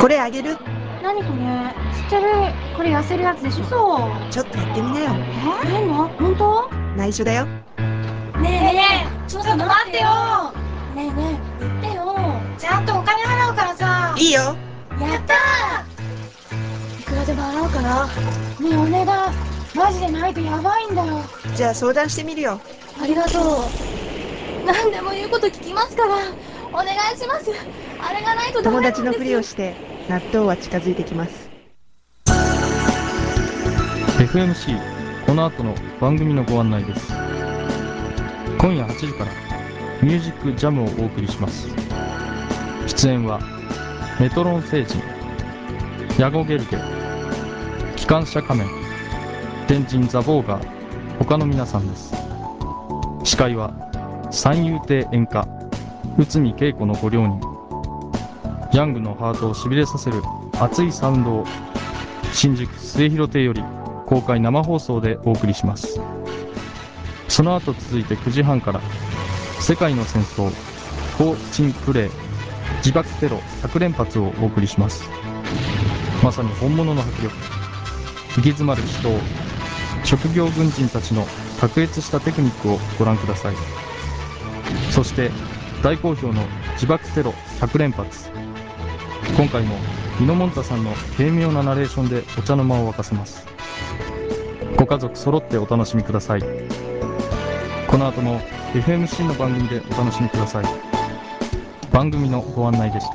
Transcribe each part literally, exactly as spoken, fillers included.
これあげる。 何これ？知ってる。これ痩せるやつでしょ。 ちょっとやってみなよ。 え変な本当？ 内緒だよ。 ねえねえ、ちょっと待ってよ。ねえねえ、言ってよ。ちゃんとお金払うからさ。 いいよ。 やったー。いくらでも払うから。ねえお願い、マジでないとやばいんだよ。 じゃあ相談してみるよ。 ありがとう。何でも言うこと聞きますからお願いします。あれがないとダメなんです。 友達のふりをして納豆は近づいてきます。 エフエムシー この後の番組のご案内です。今夜はちじからミュージックジャムをお送りします。出演はメトロン星人、ヤゴゲルゲ、機関車仮面、天神ザボーガー、他の皆さんです。司会は三遊亭演歌、内海恵子のご両人。ヤングのハートをしびれさせる熱いサウンドを新宿末広亭より公開生放送でお送りします。その後続いてくじはんから世界の戦争、高鎮プレイ、自爆テロひゃく連発をお送りします。まさに本物の迫力、行き詰まる死闘、職業軍人たちの卓越したテクニックをご覧ください。そして大好評の自爆テロひゃく連発、今回もミノモンタさんの軽妙なナレーションでお茶の間を沸かせます。ご家族揃ってお楽しみください。この後も エフエムシー の番組でお楽しみください。番組のご案内でした。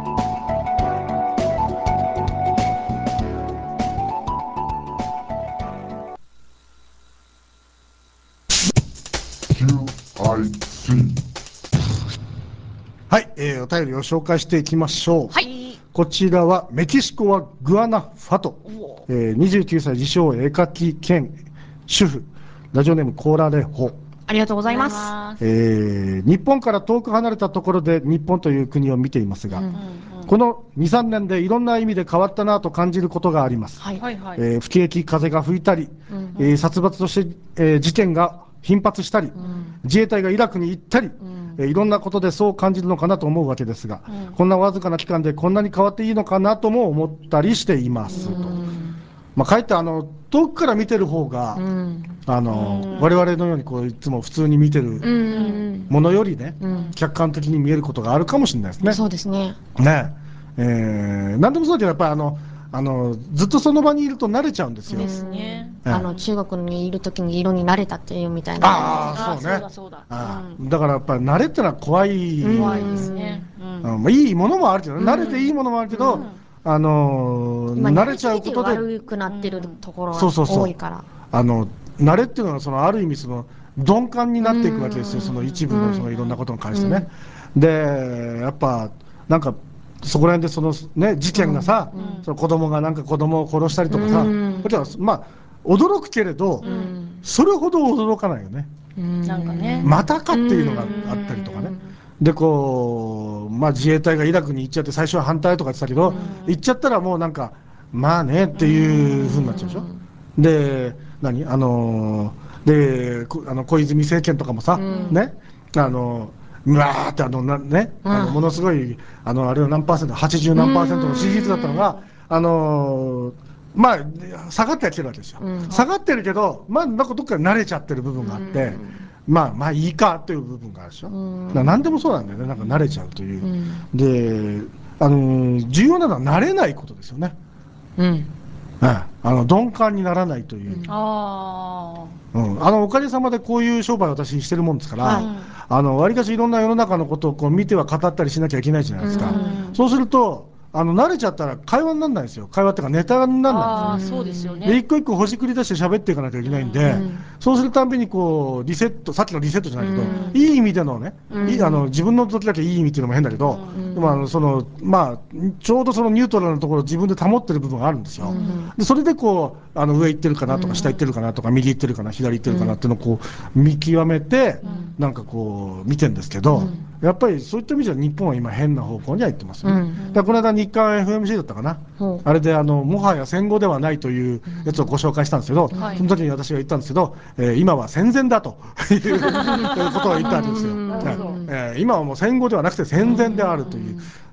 はい、えー、お便りを紹介していきましょう。 はい、 こちらはメキシコはグアナファト、えー、にじゅうきゅうさい自称絵描き兼主婦、ラジオネームコーラレホ。 ありがとうございます。 えー、日本から遠く離れたところで日本という国を見ていますが、うんうん、このに、さんねんでいろんな意味で変わったなと感じることがあります。はいはいはい、えー、不景気風が吹いたり、うんうん、えー、殺伐として、えー、事件が頻発したり、うん、自衛隊がイラクに行ったり、うんえー、いろんなことでそう感じるのかなと思うわけですが、うん、こんなわずかな期間でこんなに変わっていいのかなとも思ったりしていますと。まあ、かえってあの遠くから見てる方が、うん、あのうん、我々のようにこういつも普通に見てるものよりね、うん、客観的に見えることがあるかもしれないですね。 そうですね。 ねえー、何でもそうだけどやっぱりあのあのずっとその場にいると慣れちゃうんですよ。ですね。うん、あの中国にいる時に色に慣れたっていうみたいな。 ああそうね。そうだそうだ。あ、うん、だからやっぱり慣れってのは怖い。怖いですね。うんうん、まあ、いいものもあるけど、慣れていいものもあるけど。うんあのー、慣れちゃうことで悪くなってるところが多いから、 あの慣れっていうのはそのある意味その鈍感になっていくわけですよ、その一部のそのいろんなことに関してね。でやっぱなんかそこら辺でそのね事件がさ、うん、その子供がなんか子供を殺したりとかさ、うん、まあ驚くけれど、うん、それほど驚かないよね。なんかね、またかっていうのがあったりとかね。でこう、まあ、自衛隊がイラクに行っちゃって最初は反対とか言ってたけど、行っちゃったらもうなんかまあねっていうふうになっちゃうでしょ。で何あのであの小泉政権とかもさ、ねあのうわーってあのな、ね、あのものすごいあのあれは何パーセントはちじゅう何パーセントの支持率だったのがあのまあ下がってはきてるわけですよ。下がってるけどまあなんかどっかで慣れちゃってる部分があって。まあまあいいかという部分があるでしょ。だ何でもそうなんだよね。なんか慣れちゃうという。うん、で、あのー、重要なのは慣れないことですよね。うん。あの鈍感にならないという。うん、あうん、あのおかげさまでこういう商売を私してるもんですから、はい、あの割かしいろんな世の中のことをこう見ては語ったりしなきゃいけないじゃないですか。うん、そうすると。あの慣れちゃったら会話にならないですよ。会話っていうかネタにならないんですよ。あ、そうですよね。で一個一個ほじくり出して喋っていかなきゃいけないんで、うん、そうするたんびにこうリセット、さっきのリセットじゃないけど、うん、いい意味でのね、うん、いいあの自分の時だけいい意味っていうのも変だけど、うん、でもあのそのまあちょうどそのニュートラルなところを自分で保ってる部分があるんですよ。うん、でそれでこうあの上行ってるかなとか下行ってるかなとか右行ってるかな左行ってるかなっていうのをこう見極めて、うん、なんかこう見てるんですけど、うん、やっぱりそういった意味では日本は今変な方向には行ってますよね。うん、だからこの間日韓 エフエムシー だったかな、うん、あれであのもはや戦後ではないというやつをご紹介したんですけど、うん、その時に私が言ったんですけど、えー、今は戦前だということを言ったわけですよ。えー、今はもう戦後ではなくて戦前であるという。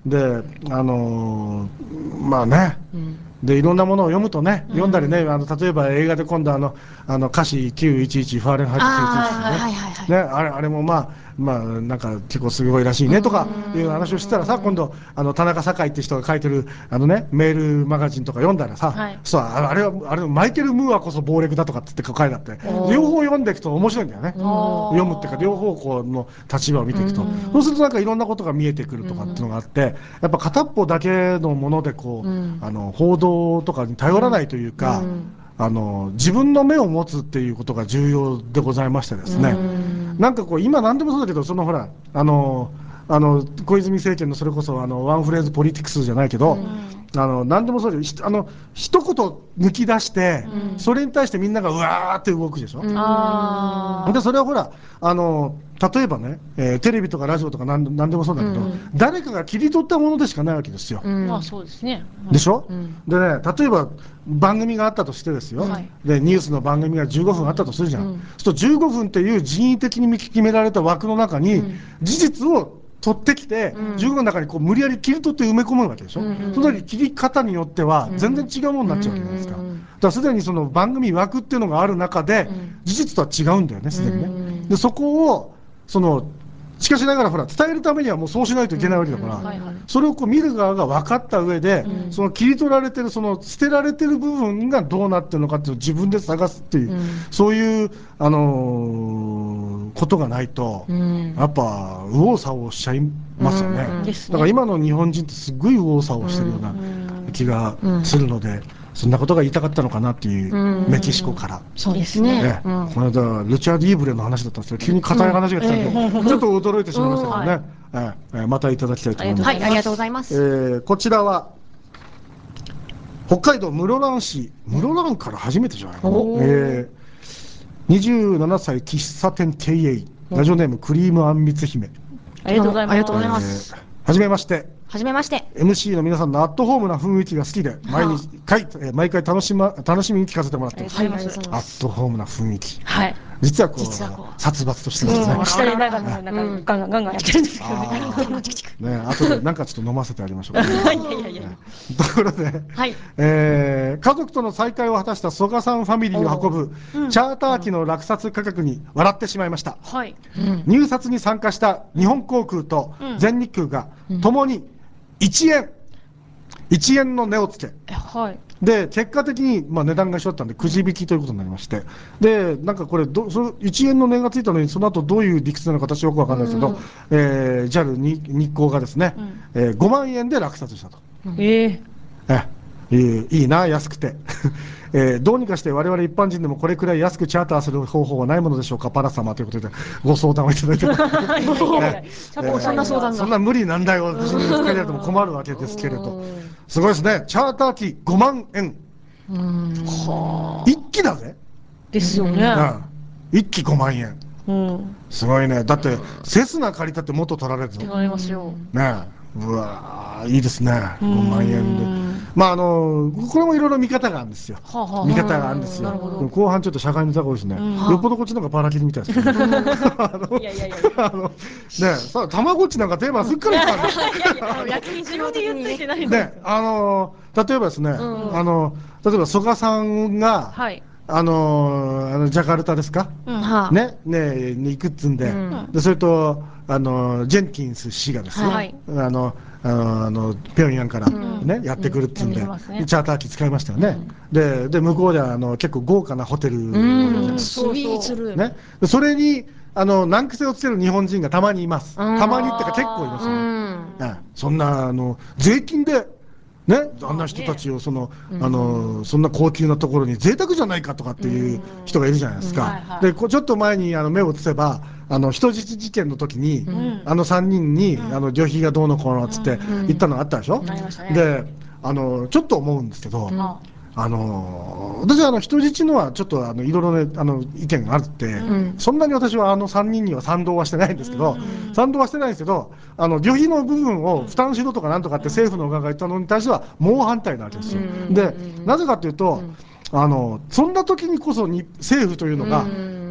で、あのーまあね、 うんでいろんなものを読むとね、読んだりね、あの例えば映画で今度あのあの歌詞きゅういちいちファーレンハイトきゅういちいちあーはいはいはいはいね、あれあれもまあまあなんか結構すごいらしいねとかいう話をしてたらさ、今度あの田中栄って人が書いてるあのねメールマガジンとか読んだらさ、 はいそうああれはあれマイケル・ムーアこそ暴力だとかって書いてあって、両方読んでいくと面白いんだよね。読むっていうか両方こうの立場を見ていくと、そうするとなんかいろんなことが見えてくるとかっていうのがあって、やっぱ片っぽだけのものでこう、 うんあの報道とかに頼らないというか、 うんあの自分の目を持つっていうことが重要でございましてですね、なんかこう今何でもそうだけど、そのほらあのあの小泉政権のそれこそあのワンフレーズポリティクスじゃないけど、あの何でもそうでひあの一言抜き出して、それに対してみんながうわーって動くでしょ。 あでそれはほらあの例えばね、えーテレビとかラジオとか何何でもそうだけど、誰かが切り取ったものでしかないわけですよ。 うんあまあそうですね。 でしょ、 んでね、例えば番組があったとしてですよ、 はいでニュースの番組がじゅうごふんあったとするじゃん、そうするとじゅうごふんっていう人為的に決められた枠の中に、事実を取ってきて、じゅうごふんの中にこう無理やり切り取って埋め込むわけでしょ、その時切り方によっては全然違うものになっちゃうわけじゃないですか、だからすでにその番組枠っていうのがある中で、事実とは違うんだよね、すでにね、でそこをそのしかしながらほら伝えるためにはもうそうしないといけないわけだから、 はいはいそれをこう見る側が分かった上で、その切り取られてるその捨てられてる部分がどうなってるのかっていうのを自分で探すっていう、そういう、あのーことがないと、やっぱ右往左往しちゃいますよね、 ですねだから今の日本人ってすっごい右往左往してるような気がするので、そんなことが言いたかったのかなっていう、メキシコから。 そうですねね、この間ルチャード・イーブレの話だったんですけど、急に硬い話が来たんで、ちょっと驚いてしまいましたけどね、ええええまたいただきたいと思います。 はいありがとうございますえーこちらは北海道室蘭市、室蘭から初めてじゃないかな、えー、にじゅうななさい喫茶店経営、ラジオネームクリームあんみつ姫、 ありがとうございます。 ありがとうございますえーはじめまして。 はじめましてエムシー の皆さんのアットホームな雰囲気が好きで、毎日回えー毎回楽し,、ま、楽しみに聞かせてもらってます。 ありがとうございますアットホームな雰囲気、 はい。 実はこう実はこう殺伐としてますね。 下でなんかもうなんかガンガンガンガンやってるんですけどね。 ね、後でなんかちょっと飲ませてあげましょうか、ね。ところで、 はいえー家族との再会を果たした曽我さんファミリーを運ぶチャーター機の落札価格に笑ってしまいました。 はい。 入札に参加した日本航空と全日空がともにいちえん、いちえんの値をつけ、 はい。 で結果的にまあ値段が一緒だったんでくじ引きということになりまして、でなんかこれどそのいちえんの値がついたのにその後どういう理屈なのか私よくわかんないですけど、えー、ジャル に日航がですね、えーごまんえんで落札したと。 ええ。 えいいいいな安くて、えーどうにかして我々一般人でもこれくらい安くチャーターする方法はないものでしょうか、パラ様ということでご相談をいただいてますいやいやいやねちょっとそんな相談がそんな無理なんだよ、私に使いやっても困るわけですけれど、すごいですね、チャーター機ごまんえん、一機だぜ、 ですよね。 うん、一機ごまんえん、 うん。 すごいね、だってセスナ借りたってもっと取られるぞ、 なりますよ。 ねえ、うわーいいですね、ごまんえんで、まああのこれもいろいろ見方があるんですよ、 はあはあ見方があるんですよ、でも後半ちょっと社会ネタが多いですね、よっぽどこっちの方がパラキリみたいですね、あのいやいやいや。 あのねえさあ、たまごっちなんかテーマすっかりしたんですよ。 焼き肉の時にねないね、あの例えばですね、あの例えば曽我さんが、 はい。 あのあのジャカルタですか、 はあねねに行くっつんで、でそれとあのジェンキンス氏がですね、 はいあのあのあのピョンヤンから、ねやってくるっつんで、 うんうんうんチャーター機使いましたよね、でで向こうではあの結構豪華なホテル、 うんスイーツルームね、でそれにあの難癖をつける日本人がたまにいます、たまにっていうか結構いますよね、ええそんなあの税金でね、あんな人たちをその、あのそんな高級なところに贅沢じゃないかとかっていう人がいるじゃないですか。でこうちょっと前にあの目を移せばあの人質事件の時に、あのさんにんに、あの旅費がどうのこうのっつって言ったのがあったでしょ。 ありましたねであのちょっと思うんですけど、あの私はあの人質のはちょっとあのいろいろねあの意見があって、そんなに私はあのさんにんには賛同はしてないんですけど、賛同はしてないんですけど、あの旅費の部分を負担しろとかなんとかって政府の側が言ったのに対しては猛反対なわけですよ。でなぜかというと、あのそんな時にこそに政府というのが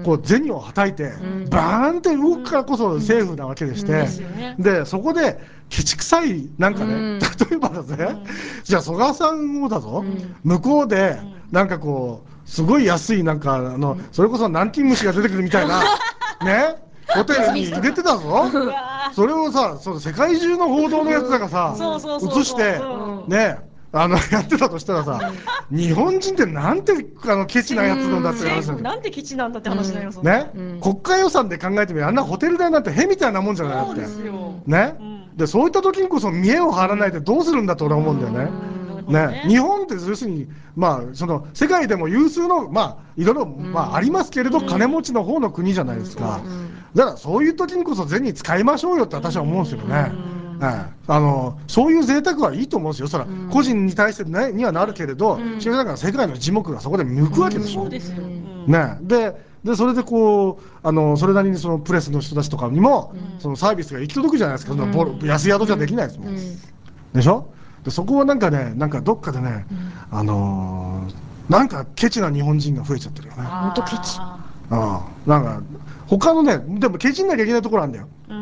こう銭をはたいて、バーンって動くからこそ政府なわけでして、でそこでケチくさいなんかね、例えばだぜ、じゃあ曽我さんもだぞ、向こうでなんかこうすごい安いなんかあのそれこそ南京虫が出てくるみたいなねホテルに入れてたぞ。それをさ、その世界中の報道のやつらがさ映してねあのやってたとしたらさ、日本人ってなんてあのケチなやつなんだって話だよ。 なんてケチなんだって話になりますね、国家予算で考えてみる、あんなホテル代なんてへみたいなもんじゃないってね。でそういった時にこそ見栄を張らないでどうするんだと俺は思うんだよね。ね、日本って要するに、まあ、その世界でも有数の、まあ、いろいろ、まあ、ありますけれど、金持ちの方の国じゃないですか。だからそういう時にこそ銭使いましょうよって私は思うんですよね。あのそういう贅沢はいいと思うんですよ。それは個人に対して、ね、にはなるけれど、しかしだから世界の耳目がそこで向くわけでしょ。ね、ででそれでこうあのそれなりにそのプレスの人たちとかにも、そのサービスが行き届くじゃないですか。そのボ安宿じゃできないですもん。でしょ。でそこはなんかね、なんかどっかでね、うん、あのー、なんかケチな日本人が増えちゃってるよね。 本当ケチ。 ああ、なんか他のね、でもケチんなきゃいけないところあるんだよ。うん、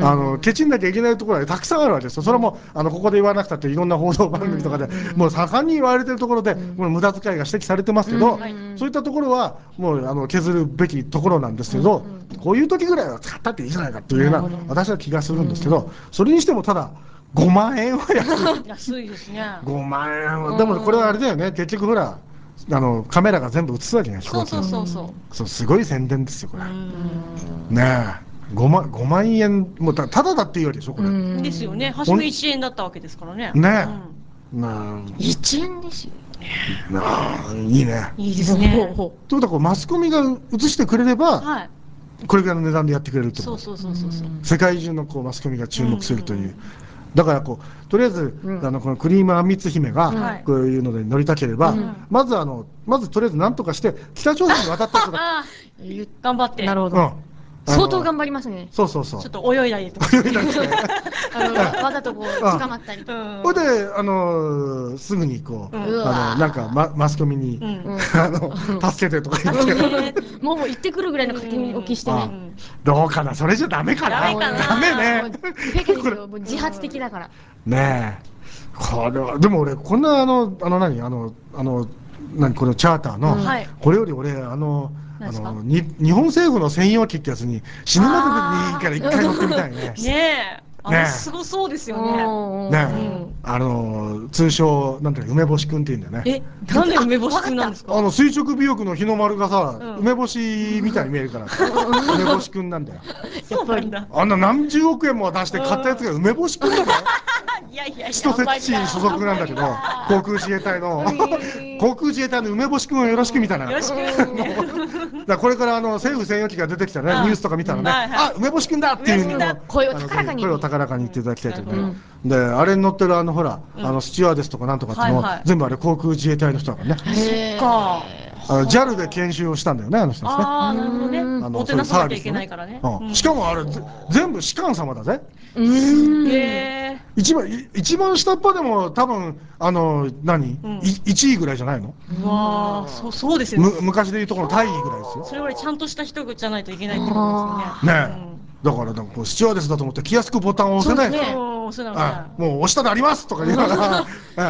あのケチんなきゃいけないところはたくさんあるわけですよ。それもあのここで言わなくたっていろんな報道番組とかで、うん、もう盛んに言われてるところで、もう無駄遣いが指摘されてますけど、うん、そういったところはもうあの削るべきところなんですけど、うん、こういう時ぐらいは使ったっていいじゃないかっていうような私は気がするんですけど、それにしてもただごまん円は安い。 安いですね。 ごまん円はでもこれはあれだよね。結局ほらあのカメラが全部映すわけね。 そうそうそうそう。 そうすごい宣伝ですよこれ。ねえ。ごまん円もうただだっていうわけでしょこれ。 ですよね。初めいちえんだったわけですからね。 ねえ。なあいちえんですよ。 なあいいね。 いいですね。 ということはこうマスコミが映してくれれば。はい。これぐらいの値段でやってくれると思う。そうそうそうそう。世界中のこうマスコミが注目するという。だからこうとりあえず、うん、あのこのクリームあんみつ姫がこういうので乗りたければ、うん、まずあのまずとりあえず何とかして北朝鮮に渡った人だ。 頑張って。 なるほど。うん相当頑張りますね。 そうそうそう。 ちょっと泳いだりとか。 泳いだりして。 あのわざとこう捕まったり。 ほいであのすぐにこうあのなんかママスコミにあの助けてとか言って。 もう行ってくるぐらいの書き置きしてね。 どうかなそれじゃダメかな。 ダメかな。 ダメね。 フェケですよ。もう自発的だから。 ねえ。これはでも俺こんなあのあの何あのあの何このチャーターのこれより俺あの。あのに日本政府の専用機ってやつに死ぬまでにいいから一回乗ってみたいね。 ねえ。あれすごそうですよね。 ねえ。あの通称なんていう梅干しくんって言うんだよね。 え、なんで梅干しくんなんですか。 あの垂直尾翼の日の丸がさ、梅干しみたいに見えるから。梅干しくんなんだよ。 やっぱりあんな何十億円も出して買ったやつが梅干しくんだよ。 いやいや千歳基地に所属なんだけど、航空自衛隊の航空自衛隊の梅干しくんをよろしくみたいな。 よろしく。 だこれからあの政府専用機が出てきたねニュースとか見たらね、あ梅干しくんだっていう声を高らかに声を高らかに言っていただきたいと思います。であれに乗ってるあのほらあのスチュワーデスとかなんとかっていうの全部あれ航空自衛隊の人だからね。 そっか。 あの ジャル で研修をしたんだよねあの人ですね。 ああなるほどね。あのそういうサービスいけないからね。 しかもあれ全部士官様だぜ。 へえ。 一番一番下っ端でも多分あの何いちいぐらいじゃないの。 うわそうそうですよね。 昔でいうところの大尉ぐらいですよ。 それよりちゃんとした人じゃないといけないってことですよね。 ねえ。だからなんかスチュワーデスだと思って気安くボタンを押せない。もう押したでありますとか言うから。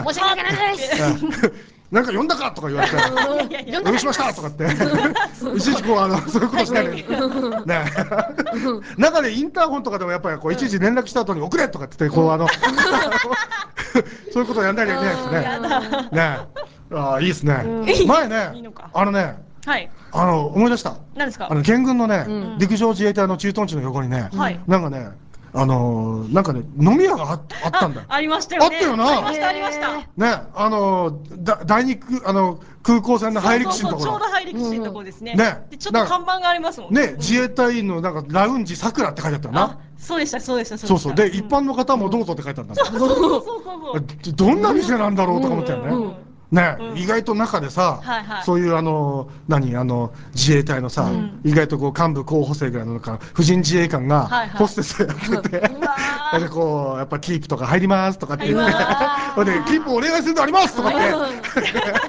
申し訳ないです。 なんか読んだかとか言われて、お呼びしましたとかって、いちいちこうあのそういうことしないで、ね、中でインターホンとかでもやっぱりこういちいち連絡した後に送れとかって言ってこうあのそういうことをやんなきゃいけないですね。ね、ああいいですね。前ね、あのね、あの思い出した。 何ですか？ あの県軍のね陸上自衛隊の駐屯地の横にね、なんかね。あのー、なんかね飲み屋が あ, あったんだよ。 ありましたよね。 あったよな。 ありましたありました。 ね、あのー、だ第二空あの空港線の入り口のところ。 ちょうど入り口のところですね。ね、ちょっと看板がありますもんね。ね、自衛隊員のなんかラウンジさくらって書いてあったよな。 そうでしたそうでしたそうそうで一般の方もどうぞって書いてあったんだ。そうそうそうそう。どんな店なんだろうとか思ったよね。ね、意外と中でさ、そういうあの何あの自衛隊のさ、意外とこう幹部候補生ぐらいのなんか婦人自衛官がホステスやってて、でこうやっぱキープとか入りますとかって言って、でキープお願いするのありますとかって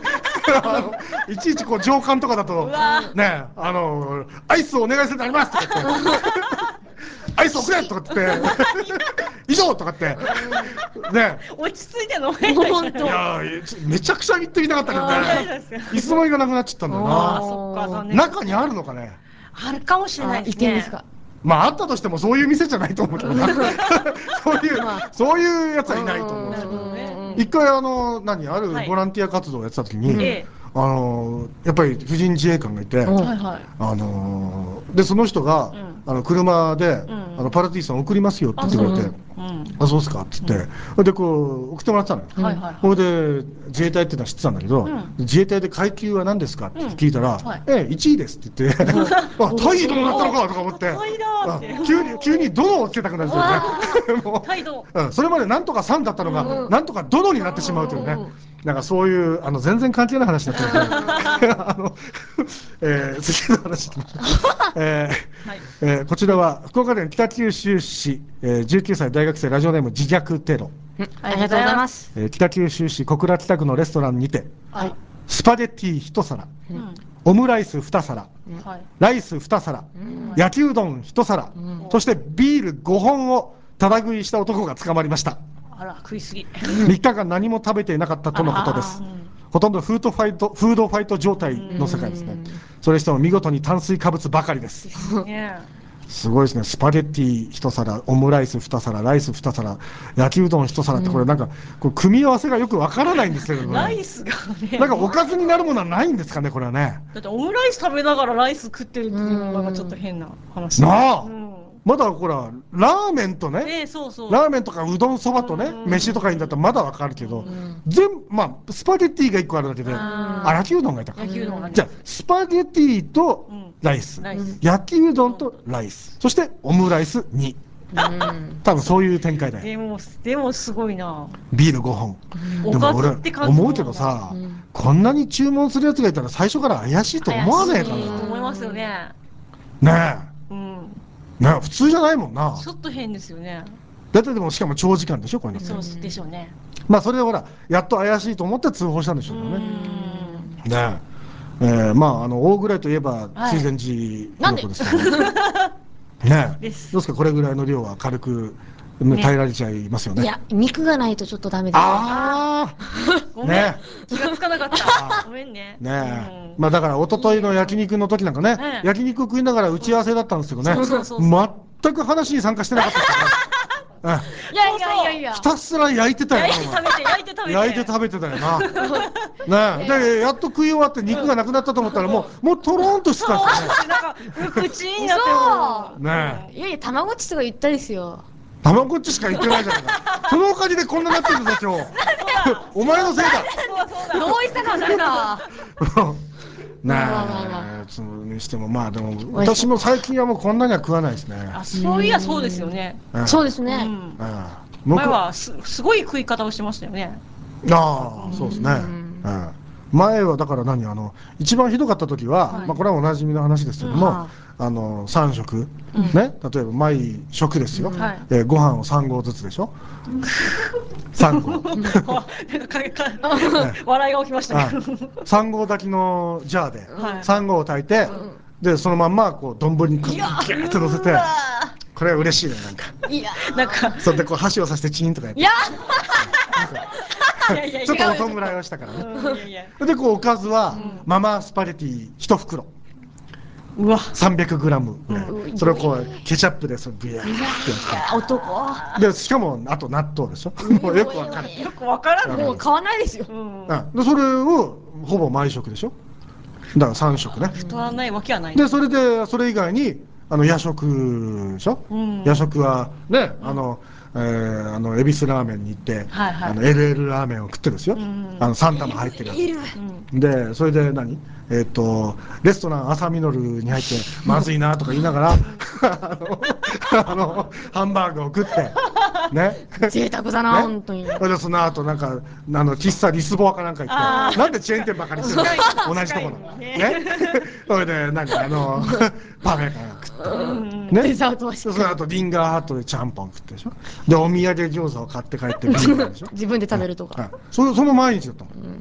あのいちいちこう上官とかだとね、あのアイスをお願いするとありますとか言ってアイス送れとか言って以上とかってね、 落ち着いて飲めない。 本当。 いやーめちゃくちゃ言ってみたかったけどね、いつの間にかなくなっちゃったんだよああ、 な。 そっか、残念。 中にあるのかね。 あるかもしれないあ、 ですねいけんです。か。 まああったとしてもそういう店じゃないと思うけどなそういうそういうやつはいないと思うんですよ。 ね。 一回あの何あるはいボランティア活動をやってた時に、 ええ。 あのやっぱり婦人自衛官がいて、 うんはいはい。 あのでその人が、 うんあの車で、 んあのパラティさん送りますよって言ってくれて、 うん。 あそうですかっつって、でこう送ってもらってたのよ。 はいはいはい。 それで自衛隊っていうのは知ってたんだけど、 ん自衛隊で階級は何ですかって聞いたら、 うんはいええいちいですって言って、あ態度だったのかとか思って、 態度ってあ急に急に殿をつけたくなるんですよね。もう態度。 うん、それまでなんとかさんだったのが、なんとか殿になってしまうというね、なんかそういうあの全然関係ない話になっちゃうのであの、えー、次の話いきましょう。えーはい。 えーこちらは福岡県北九州市、えー、じゅうきゅうさい大学生ラジオネーム自虐テロ、 ありがとうございます。 えー北九州市小倉北区のレストランにてはい。 スパゲッティ一皿、 うん。 オムライス二皿、 はい。 ライス二皿、焼きうどん一皿、そしてビールごほんをただ食いした男が捕まりました。 あら、食いすぎ。 みっかかん何も食べていなかったとのことです。ほとんどフードファイトフードファイト状態の世界ですね。それにしても見事に炭水化物ばかりです。 ねすごいですね。スパゲッティ一皿、オムライス二皿、ライス二皿、焼きうどん一皿ってこれなんかこう組み合わせがよくわからないんですけれども、 ライスがね。 なんかおかずになるものはないんですかねこれはね。 だってオムライス食べながらライス食ってるっていうのがなんかちょっと変な話。 なあう、ん。 まだほらラーメンとね、 ええ、そうそう。 ラーメンとかうどんそばとね、 うん飯とかいいんだったらまだわかるけど、全部まあスパゲッティが一個あるだけで、 ああ焼きうどんがいたか。 焼きうどんがね。 じゃあスパゲッティとうんライス、 ライス焼きうどんとライス、そしてオムライスに、多分そういう展開だよ。 でも、でもすごいな。 ビールごほん。 おでも俺かずって感じ思うけどさ、こんなに注文するやつがいたら最初から怪しいと思わねえか怪しいとな。 思いますよね。 ねうん。 え、ねえ普通じゃないもんな。 ちょっと変ですよね。 だってでもしかも長時間でしょこれ。 そうでしょうね。 まあそれでほらやっと怪しいと思って通報したんでしょうけどね。 うん。 ねえ、えーまああの大ぐらいといえばはい水前寺ひろ子ですからね。ねえ、 ですどうですかこれぐらいの量は軽く耐えられちゃいますよね。 いや、肉がないとちょっとダメです。 あごめんあね。 気がつかなかった。ごめんね。 ねえ、 うんまあだから一昨日の焼肉の時なんかね、 ねえ焼肉食いながら打ち合わせだったんですけどね、 そうそうそうそう全く話に参加してなかったですからね。 いやいやいやいやひ。たすら焼いてたよな。 焼いて食べて、焼いて食べて。 焼いて食べてたよな。ねえ、でやっと食い終わって肉がなくなったと思ったらもうもうとろんとしてたんですよね。 なんか、口になっても。 ねえ、 いやいや、卵っちとか言ったですよ。 たまごっちしか言ってないじゃないか。そのおかげでこんなになってるんだ今日。お前のせいだ。 同意したかもしれない。 ねまあまあまえ、それにしてもまあでも私も最近はもうこんなには食わないですね。 あ、そういや、そうですよね。 うんうそうですね。 ん。 ああ僕前はす、すごい食い方をしてましたよね。 ああそうですね。うん前はだから何あの一番ひどかった時は、 はいまあこれはおなじみの話ですけども、 うんあのさん食、ね例えば毎食ですよ、 はいえーご飯をさん合ずつでしょ。さん合。 なんかかか笑いが起きましたけど。 さん合炊きのジャーではいさん合を炊いて、でそのまんまこう丼にギューッと乗せて、これは嬉しいねなんか。 いや、 なんか、 それでこう箸をさしてチーンとかやって。 いや、 いやいやいやちょっとお弔いをしたからね。 うんいやいやでこうおかずは、ママスパゲティ一袋うわ。 さんびゃくグラムぐらい、 うんそれをこうケチャップでそのビヤーってや男。 ってでしかもあと納豆でしょ。もうよくわかる。 よくわからん。 もう買わないですよ。 うん。 うんでそれをほぼ毎食でしょ。だからさん食ね。 太らないわけはない。 でそれでそれ以外にあの夜食でしょ、 うん夜食はねあの、えーあの恵比寿ラーメンに行って、 はいはいあの エルエル ラーメンを食ってですよ、 んあのさん玉入ってるやつうんでそれで何えっ、とレストラン朝ミノルに入ってまずいなとか言いながらあのあのハンバーグを食ってね贅沢だな、 ね本当に。 それでその後なんかあの喫茶リスボアかなんか行あーってなんでチェーン店ばかりしてるの同じところ近いのにねねそれで何あのパフェかなんか食ってねデザートはしでその後リンガーハットでちゃんぽん食ってでしょでお土産餃子を買って帰ってビールでしょ自分で食べるとか。 はいそその毎日だったもん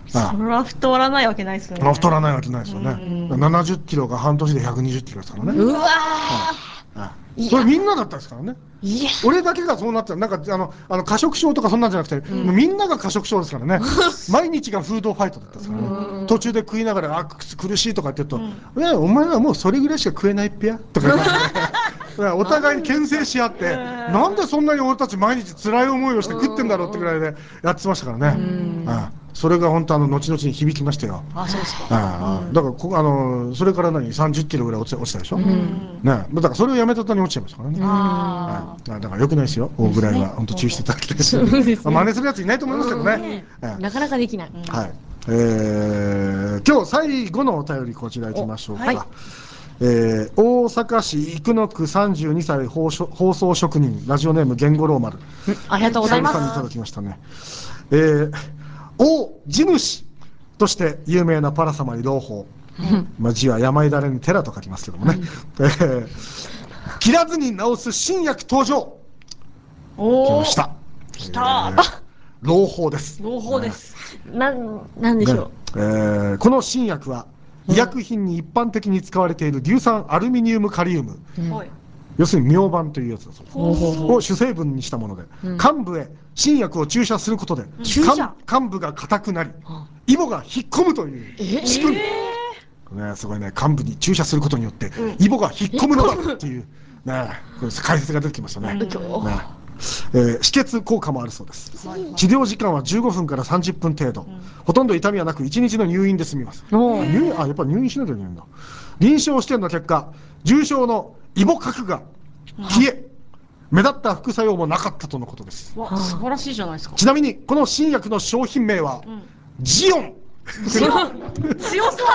あそれは太らないわけないですよね。 あ太らないわけないですよね。ななじゅっキロが半年でひゃくにじゅっキロですからね。 うわあそれみんなだったですからね。 ーいや俺だけがそうなってた。なんかあのあの過食症とかそんなんじゃなくて、もうみんなが過食症ですからね。毎日がフードファイトだったですからね。途中で食いながらあく苦しいとかって言うと、いやお前はもうそれぐらいしか食えないっぺやとか言ってお互いに牽制し合って、なんでそんなに俺たち毎日辛い思いをして食ってんだろうってぐらいでやってましたからね。ああそれが本当あの後々に響きましたよ。 あそうですかああだからこあのそれから何さんじゅっキロぐらい落ち落ちたでしょ。ねだからそれをやめた途端に落ちちゃいましたからね。 あはいだから良くないですよ。大ぐらいは本当注意していただきたいです。 そうですねまあ真似するやついないと思いますけどね。ええなかなかできないはい。えー今日最後のお便りこちら行きましょうか。 はいえー大阪市生野区さんじゅうにさい放送放送職人ラジオネーム源五郎丸ありがとうございますさんにいただきましたね。えー大地主として有名なパラ様に朗報。まあ字は病だれに寺と書きますけどもね。えー切らずに治す新薬登場。 おお来ました。 来たえー朗報です。 朗報です。 なんなんでしょうねえーこの新薬は医薬品に一般的に使われている硫酸アルミニウムカリウム、 はい。 要するに明板というやつだそうですほうほうほうを主成分にしたもので、患部へ新薬を注射することで注射患患部が硬くなりイボが引っ込むという仕組み、ね、すごいね患部に注射することによってイボが引っ込むのだっていう、ね、これ解説が出てきましたね。ねえー止血効果もあるそうです。治療時間はじゅうごふんからさんじゅっぷん程度、ほとんど痛みはなくいちにちの入院で済みます。あ入院あやっぱ入院しなきゃいけないんだ。臨床試験の結果重症のイボ核が消え目立った副作用もなかったとのことです。 わ素晴らしいじゃないですか。 ちなみにこの新薬の商品名は、ジオン強そう。めっちゃ強そう。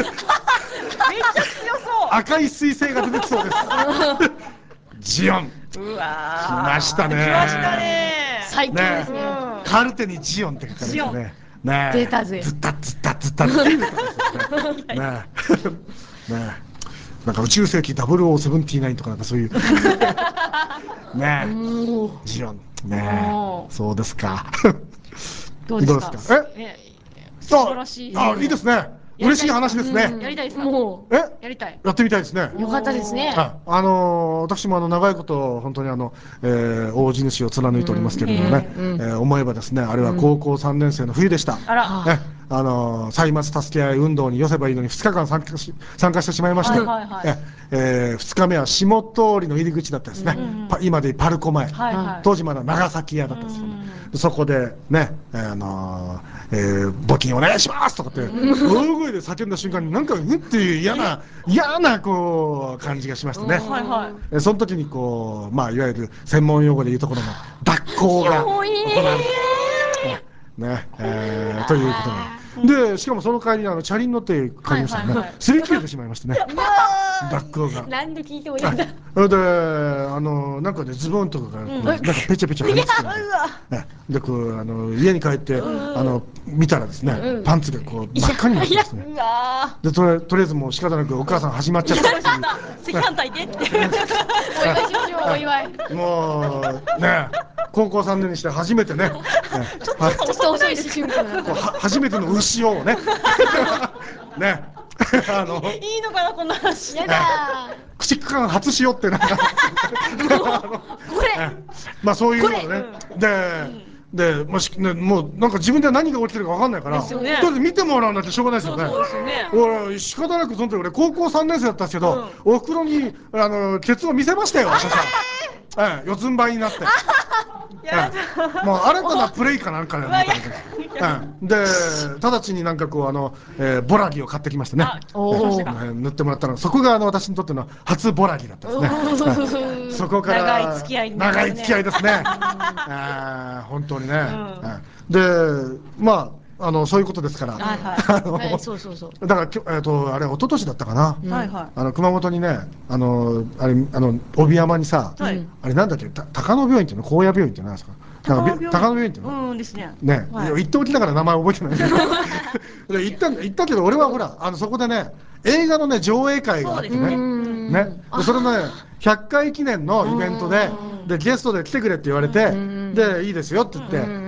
赤い彗星が出てきそうですジオンうわ来ましたね来ましたね。 最高ですねうんカルテにジオンって書かれてねねえ出たぜずったずったずったっていう歌ですよねねえねえなんか宇宙世紀ダブルオーセブンティーナインとかなんかそういうねえジオンねおーえそうですかどうですか。 どうですかええ素晴らしい。 あいいですね嬉しい話ですねやりたいですか。 もえやりたい。 やってみたいですねうよかったですねはいあのー私もあの長いこと本当にあの、えー大地主を貫いておりますけれどもね、えー思えばですねあれは高校さんねん生の冬でした、 あら。 ねあのー歳末助け合い運動に寄せばいいのにふつかかん参加し参加してしまいまして、 はいはいはいええーふつかめは下通りの入り口だったですね、パ今でいうパルコ前、 はいはい。 当時まだ長崎屋だったんですよね、そこでね、えーあのーえー募金お願いしますとかって大声で叫んだ瞬間になんかうんっていう嫌な嫌なこう感じがしましてね、 はいはい。 えーその時にこうまあいわゆる専門用語でいうところの脱行が行われてね、えーということで、でしかもその帰りにあのチャリに乗って帰りましたらね、 はいはいはい擦り切れてしまいましてね脱行が。 何度聞いても嫌だそれであのなんかねズボンとかがこう、なんかペチャペチャ貼り付けられて、ねでこうあの家に帰って、あの見たらですね、パンツがこう真っ赤になってますね。 うわでとりとりあえずもう仕方なくお母さん始まっちゃったっていー。赤飯炊いてって。 お祝いしましょうお祝いうもうね高校さんねんにして初めてねねはちょっと遅いです瞬間こうは初めての牛をねねあのいいのかなこんな話。 やだ駆逐艦初塩ってなんかこれまあそういうのねででもしねもうなんか自分では何が起きてるか分かんないからですよねとりあえず見てもらわないとしょうがないですよね。 そうですよね。 俺仕方なくその時俺高校さんねん生だったんですけど、おふくろにあのケツを見せましたよ私は。ええ四つん這いになって。 やええもう新たなプレイかなんかでみたいな。ええで直ちになんかこうあの、えーボラギを買ってきましてね。 あおーええ塗ってもらったのそこがあの私にとっての初ボラギだったですね。ええそこから長い付き合いになるね長い付き合いですね。あー本当にね。ええでまああのそういうことですから。 はいはいあのはいそうそうそうだからきょえっとあれ一昨年だったかな。 はいはあの熊本にねあのあれあの帯山にさ、 はいあれなんだっけた高野病院っていうの高野病院って何ですか。なんかび高野病院っていうの。 うんですね。 ね、 はい言っておきながら名前覚えてないで言った言ったけど俺はほらあのそこでね映画のね上映会があってそうですねねでそれのねひゃっかい記念のイベントででゲストで来てくれって言われてでいいですよって言って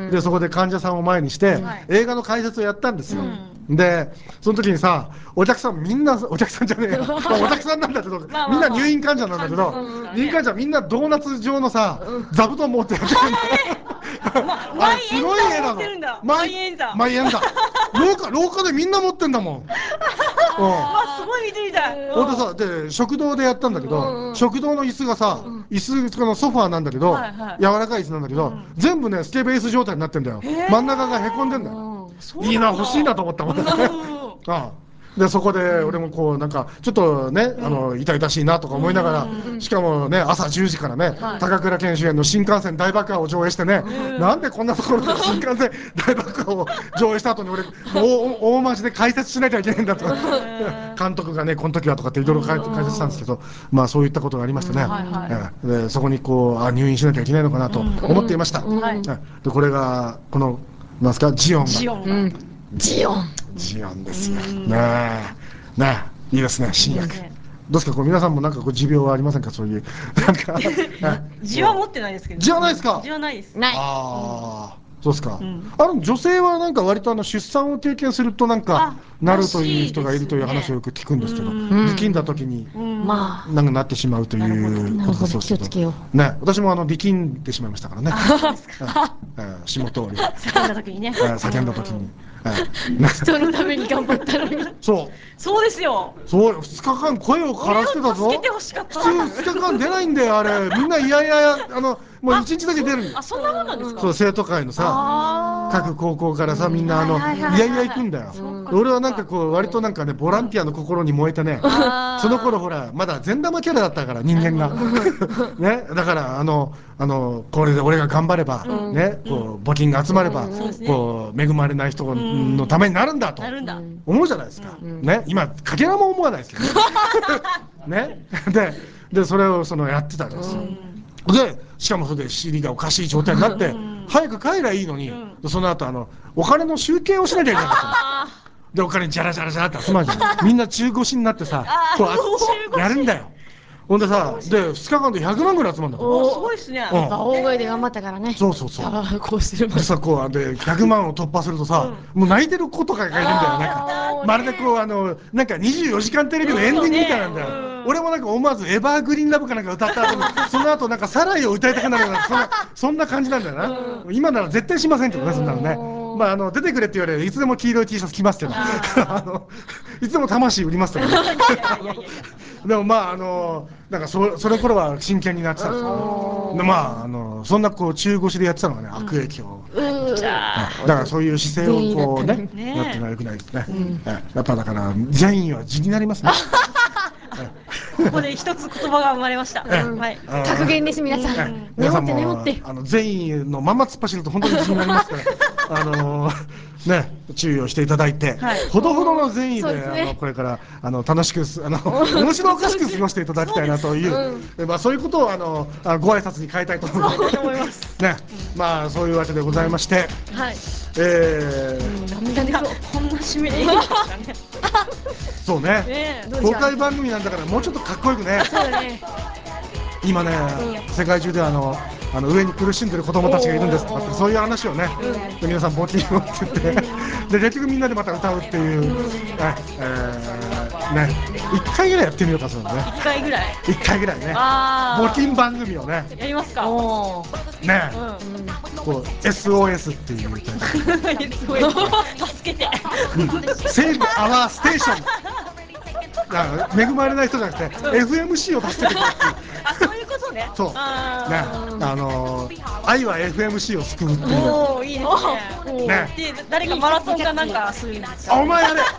でそこで患者さんを前にしてはい映画の解説をやったんですよ。 うでその時にさ、お客さんみんな、お客さんじゃねえよ、まあお客さんなんだけど、 まあまあみんな入院患者なんだけど、 患者さんだね入院患者みんなドーナツ状のさ、座布団持ってやってるんだまあれすごい絵なの。 マイエンザ持ってるんだママイエンザマイエンザ廊下廊下でみんな持ってんだもん。うんあ、すごい見てみたい。 ほんでさ、で食堂でやったんだけど、食堂の椅子がさ、椅子のソファーなんだけど、 はいはい柔らかい椅子なんだけど、全部ねスケベース状態になってんだよ。真ん中がへこんでんだよ。いいな、欲しいなと思ったもんね。ああでそこで俺もこうなんかちょっとね、あの痛々しいなとか思いながら、しかもね朝じゅうじからね、高倉健主演の新幹線大爆破を上映してね、なんでこんなところで新幹線大爆破を上映した後に俺もう大大マジで解説しなきゃいけないんだと監督がねこの時はとかっていろいろ解説したんですけど、まあそういったことがありましてね、ええでそこにこうあ入院しなきゃいけないのかなと思っていました。 はいええでこれがこのなんすかジオンがジオン。 ジオン。 ジオンですよ。ねえ、ねえ、いいですね、新薬。どうですか、こう皆さんもなんかこう持病はありませんか、そういう。なんか。 痔は持ってないですけど。 痔はないですか。 痔はないです。 ない。 ああ、そうですか。 んあの女性はなんか割とあの出産を経験するとなんかあなるという人がいるらしいですねという話をよく聞くんですけど、 うん力んだ時にうんまあ、 なんかなってしまうというなるほど、 ことだそうですけど。 気をつけよね、私もあの力んでしまいましたからね。ええ下通り、 叫んだ時にね。 ええ叫んだ時に。ええねう。人のために頑張ったのに。 そう。 そうですよ。 そうよ、ふつかかん声を枯らしてたぞ。 助けてほしかった。 普通ふつかかん出ないんだよ、あれ。みんないやいや、あの、もういちにちだけ出るんだよあ、。そんなもんなんですか。 そう、生徒会のさ、 あ各高校からさ、みんなあの、いはいはいはいはいやいや行くんだよ。で俺はなんかこう、割となんかね、ボランティアの心に燃えてね、 あーその頃ほら、まだ善玉キャラだったから、人間が。ね、だから、あの、あの、これで俺が頑張れば、ね、こう、募金が集まれば、 そうですねこう、恵まれない人のためになるんだと。 なるんだ。 思うじゃないですか、ね、今かけらも思わないですけどねででそれをそのやってたんですよ、でしかもそれで尻がおかしい状態になって早く帰りゃいいのに、その後あのお金の集計をしなきゃいけなかったのあでお金ジャラジャラジャラって集まるじゃんみんな中腰になってさこうあ中腰やるんだよ。ほんでさでふつかかんでひゃくまんぐらい集まるんだからー、すごいですね。 うん大声で頑張ったからね。 そうそうそうああ、こうしてるもんで。さこうでひゃくまんを突破するとさ、もう泣いてる子とかがいるんだよ。なんかまるでこうあのなんかにじゅうよじかんテレビのエンディングみたいなんだよ。俺もなんか思わずエバーグリーンラブかなんか歌った後にその後なんかサライを歌いたくなるようなそんなそんな感じなんだよな。今なら絶対しませんけどね、そんなのね。まああの出てくれって言われるいつでも黄色い T シャツ着ますけどあのいつでも魂売りますけどね。 いやいやいやいや。 でもまああのなんかそそれ頃は真剣になってたんですよ。でまああのそんなこう中腰でやってたのがね悪影響。 じゃあ。 だからそういう姿勢をこうねねやってのは良くないですね。えやっぱだから善意は地になりますね。 ここで一つ言葉が生まれました。 えはい。 あの格言です、皆さえん。 皆さん眠って眠もって。 あの善意のまま突っ走ると本当に地になりますからあのね注意をしていただいて、 はいほどほどの善意でそうですねあのこれからあの楽しくすあの面白おかしく過ごしていただきたいなというえまあそういうことをあのあご挨拶に変えたいと思います。 と思います。 ね、まあそういうわけでございまして、 はい。 えー、 涙出そう。こんな締めでいいですかね。 そうね、 ねえ。 公開番組なんだからもうちょっとかっこよくね、 そうだね。 今ね、世界中であのあの上に苦しんでる子供たちがいるんですとかってそういう話をね、で皆さん募金をって言って、で結局みんなでまた歌うっていう、ねえーね、いっかいぐらいやってみようかそうね、 一回ぐらい。 いっかいぐらいね、 ああ。 募金番組をね、 やりますか。 おー。 ね、 うこう エスオーエス っていうタイトルん。すごい。助けて。 セーブアワーステーション。だから恵まれない人じゃなくて エフエムシー を助けてくれっていう。 あ、そういうことね。 そうね、 ああのー、愛は エフエムシー を救うっていう。 おお、いいですね。 ね、 で、誰かマラソンかなんかするんですあ、 よ。 お前やれ。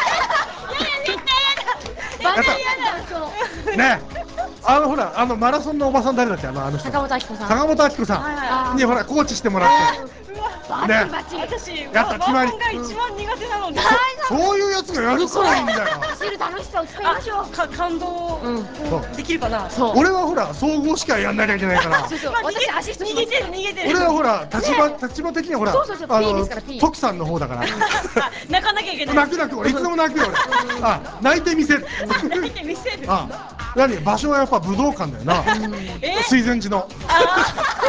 バカ嫌だ。 ね、あのほら、あのマラソンのおばさん誰だっけ、あのあの人。 坂本明子さん。 坂本明子さはんにほらコーチしてもらって。 い。 ね、 私、 やった決まりマラソンが一番苦手なので。 そういうやつがやるからいいんだよ。 走る楽しさを伝えましょう。 か、感動できるかな。 そう。 俺はほら総合司会やんなきゃいけないから。 そうそう。 まあ逃げ私アシストします。 逃げてる、逃げてる。 俺はほら立場立場的にはほらそうそうそうあ P でのすから P 徳さんの方だから。 あ泣かなきゃいけない。 泣く泣く俺いつでも泣くよ俺。あ、泣いてみせる。 泣いて見せる。 あ、何場所はやっぱ武道館だよな。 え水前寺のあ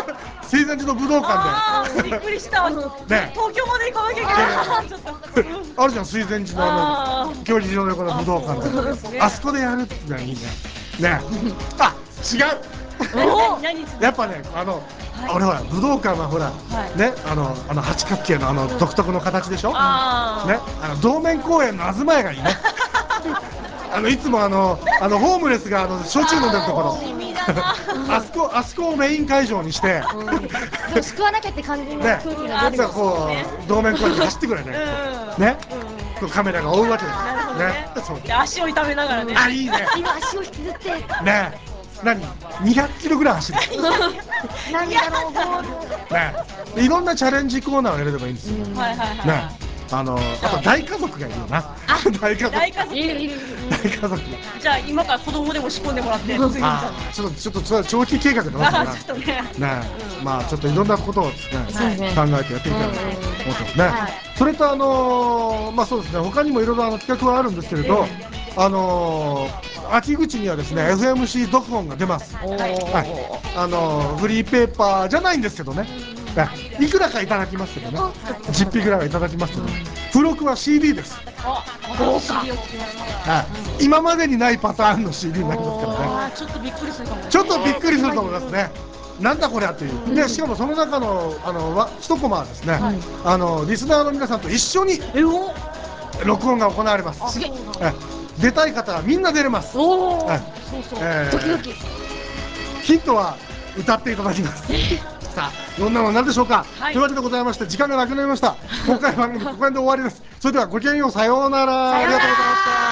水前寺の武道館あーびっくりした。 ね東京まで行かなきゃいけない。ちょっと。 であるじゃん、水前寺のあの競技場の横の武道館あそうですねであそこでやるってのはいいねねあ違うお何何やっぱね、あの、俺ほら武道館はほら、 はいね、あのあの八角形のあの独特の形でしょ。ね、 あーあの道面公園の東屋がいいね。あのいつもあのあのホームレスがあの焼酎飲んでるところ。 地味だな。 あそこあそこをメイン会場にして、 でも救わなきゃって感じのね、 空気が出るなんかこう道面公園に走ってくれね。 うんね、こうカメラが追うわけだよ。 なるほどね。 そう。 で足を痛めながらね。 あ、いいね。 今足を引きずってね、何にひゃくキロぐらい走る。 何だろうゴールね、いろんなチャレンジコーナーをやれればいいんですよ。 はいはいはい。 ね、あのあと大家族がいるよな。大家族。 大家族。 いるいる大家族。 じゃあ今から子供でも仕込んでもらって。次にちゃんあー、ちょっとちょっとそれは長期計画でますかあら。 ーちょっとね。 ね、まあちょっといろんなことをですね、 そうですね考えてやっていきたいなと思ってますね。それとあのーまあそうですね、他にもいろいろあの企画はあるんですけれど、あのー秋口にはですね、エフエムシー 読本が出ます。はい、あのーフリーペーパーじゃないんですけどね。えいくらかいただきますけどね、実費ぐらいはいただきますけど、付録は シーディー です。 豪華。 はい、今までにないパターンの シーディー になりますからね。 あーちょっとびっくりするかも。 ちょっとびっくりすると思いますね。なんだこれはっていう。で、しかもその中のあのわ一コマはですね、あのリスナーの皆さんと一緒にえお。 録音が行われます。 すげえ。 え出たい方はみんな出れます。 おお。 はいそうそう。 えードキドキヒントは歌っていただきます。さあ、どんなのなんでしょうか。 はいというわけでございまして、時間がなくなりました。今回番組ここら辺で終わりです。それではごきげんよう、さようなら。ありがとうございました。